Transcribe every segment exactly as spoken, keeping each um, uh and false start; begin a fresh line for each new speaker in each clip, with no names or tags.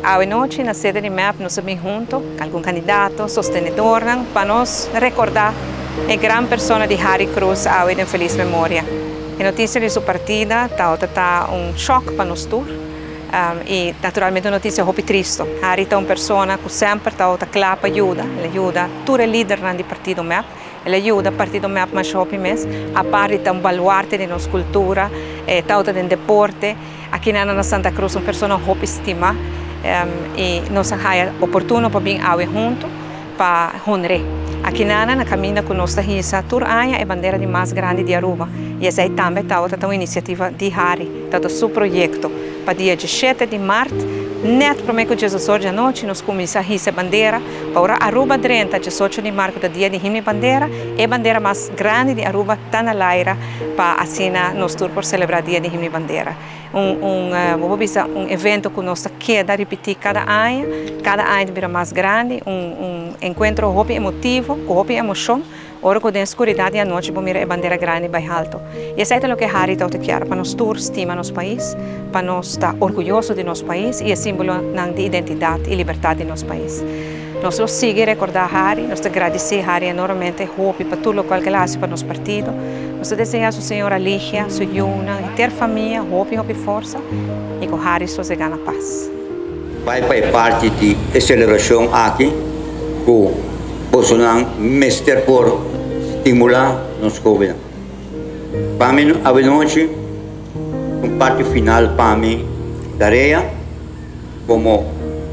hoy noche na sede de M E P nos vemos juntos, algum candidato, sostenedor, para nos recordar a grande persona de Harry Cruz hoy em feliz memória. A notícia de sua partida está um choque para nós todos. Um, e naturalmente uma notícia muito triste. Harry é uma pessoa que sempre está claro para ajuda. Ele ajuda todo o líder do partido M E P. Ele ajuda o partido M E P mais shopping mesmo. A parte de um baluarte de nossa cultura, está eh, em deporte. Aqui na Santa Cruz uma pessoa muito estima um, e nós é oportuno para vir hoje junto para honrar. Aqui na caminha com nossa risa, toda a é a bandeira de mais grande de Aruba. E essa é também uma iniciativa de Harry, o seu projeto. Para dia dezessete de março, net para mim que Jesus hoje à noite, nós começamos a risa bandeira, para Aruba trinta, dezoito de março, do dia de himne bandeira, é a bandeira mais grande de Aruba, está na Laira, para assim nós tour por celebrar o dia de himne bandeira. Um, um, uh, um evento que nós quer repetir cada ano, cada ano vira mais grande, um, um encontro muito emotivo, com muita emoção. Ora, com a escuridade e a noite, vamos mirar a bandeira grande bem alto. E isso é o que Harry está querendo, para nós todos estima nosso país, para nós estar orgulhosos de nosso país e é símbolo de identidade e liberdade de nosso país. Nós lo seguimos recordar Harry, nós agradecemos Harry enormemente para tudo o que ele faz para nosso partido. Nós desejamos a senhora Lígia, sua Yuna, e ter família, hope e força, e com Harry só se ganha paz.
Vai para parte de celebração aqui, com Bolsonaro, mestre por estimular nos jovens. Para mim, a noite, um parte final para mim, tarefa como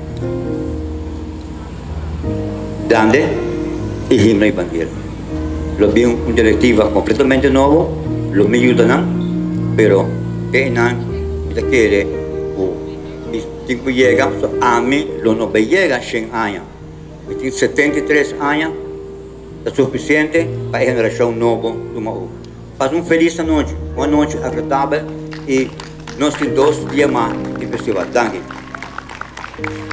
grande e himno e bandeira. Lo vi uma diretiva completamente nova, lo me ajuda não, pero que não, me quer o tempo chega, a mim lo não vai chegar cem anos. Eu tenho setenta e três anos, é suficiente para a geração nova do Maú. Faz uma feliz noite, uma noite agradável e nós temos dois dias mais de festival. Danke.